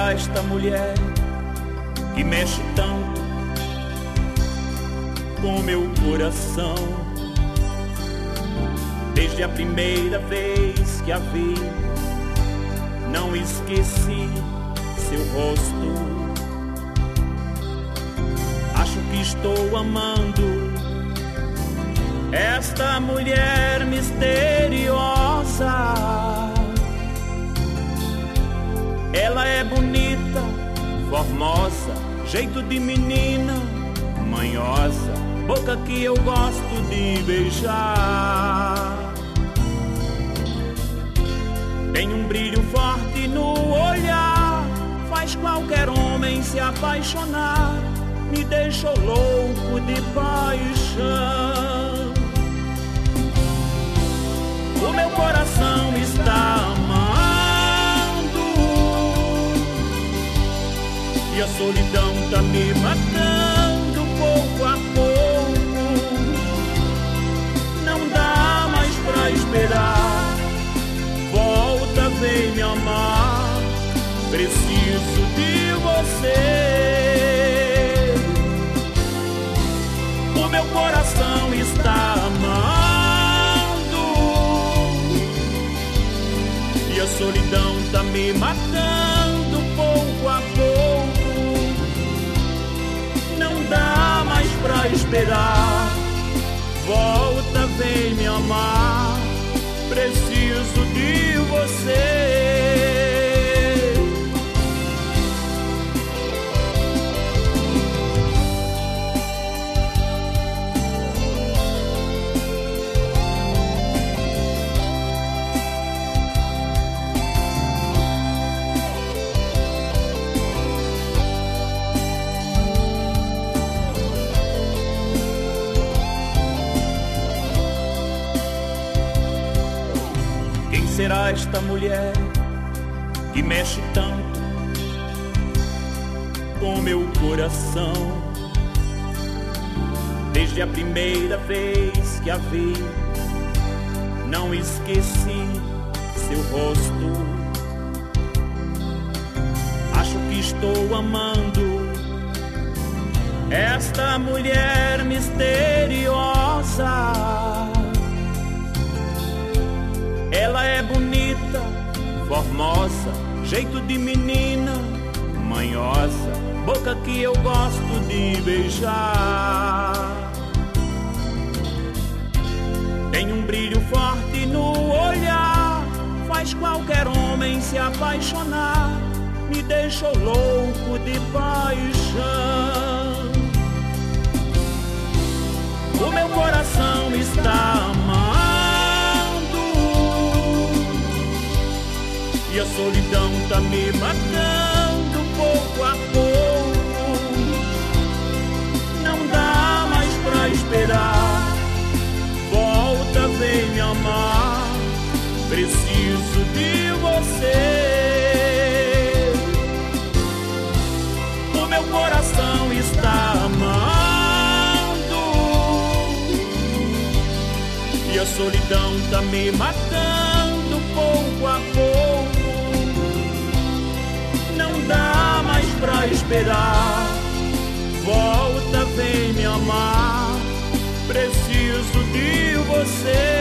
será esta mulher que mexe tanto com meu coração? Desde a primeira vez que a vi, não esqueci seu rosto. Acho que estou amando esta mulher misteriosa. Ela é bonita, formosa, jeito de menina, manhosa, boca que eu gosto de beijar. Tem um brilho forte no olhar, faz qualquer homem se apaixonar, me deixou louco de paixão. O meu coração está amando e a solidão tá me matando pouco a pouco. Não dá mais pra esperar, volta, vem me amar, preciso de você. O meu coração está amando e a solidão tá me matando pouco a pouco. Não dá mais pra esperar, volta, vem me amar, preciso de você. Será esta mulher que mexe tanto com meu coração? Desde a primeira vez que a vi, não esqueci seu rosto. Acho que estou amando esta mulher misteriosa. Ela é bonita, formosa, jeito de menina, manhosa, boca que eu gosto de beijar. Tem um brilho forte no olhar, faz qualquer homem se apaixonar, me deixou louco de paixão. O meu coração está amando e a solidão tá me matando pouco a pouco. Não dá mais pra esperar, volta, vem me amar, preciso de você. O meu coração está amando e a solidão tá me matando pouco a pouco. Não dá mais pra esperar, volta, vem me amar, preciso de você.